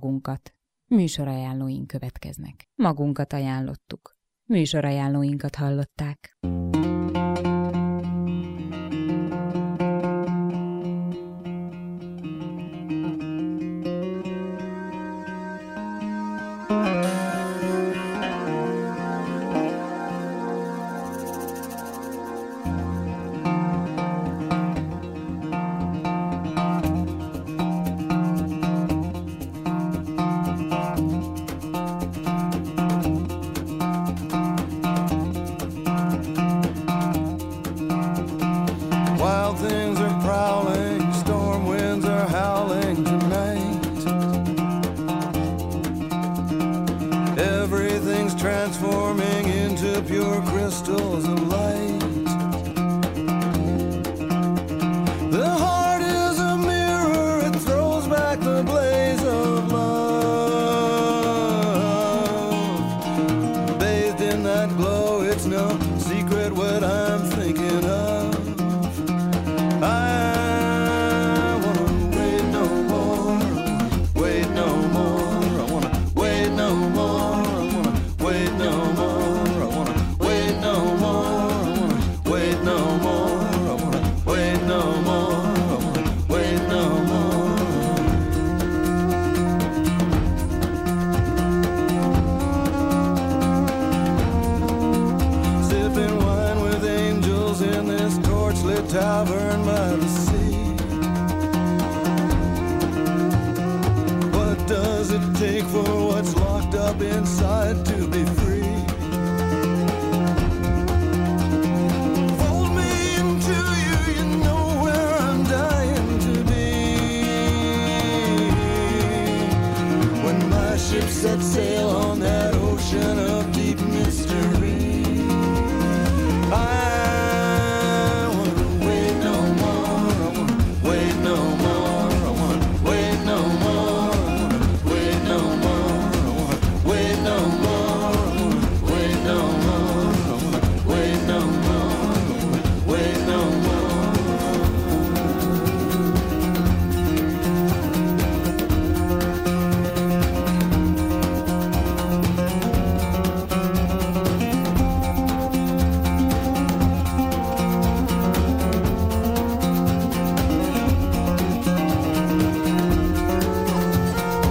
magunkat. Műsorajánlóink következnek. Magunkat ajánlottuk. Műsorajánlóinkat hallották. Tavern by the sea. What does it take for what's locked up inside to be free? Fold me into you, you know where I'm dying to be. When my ship sets sail on that ocean of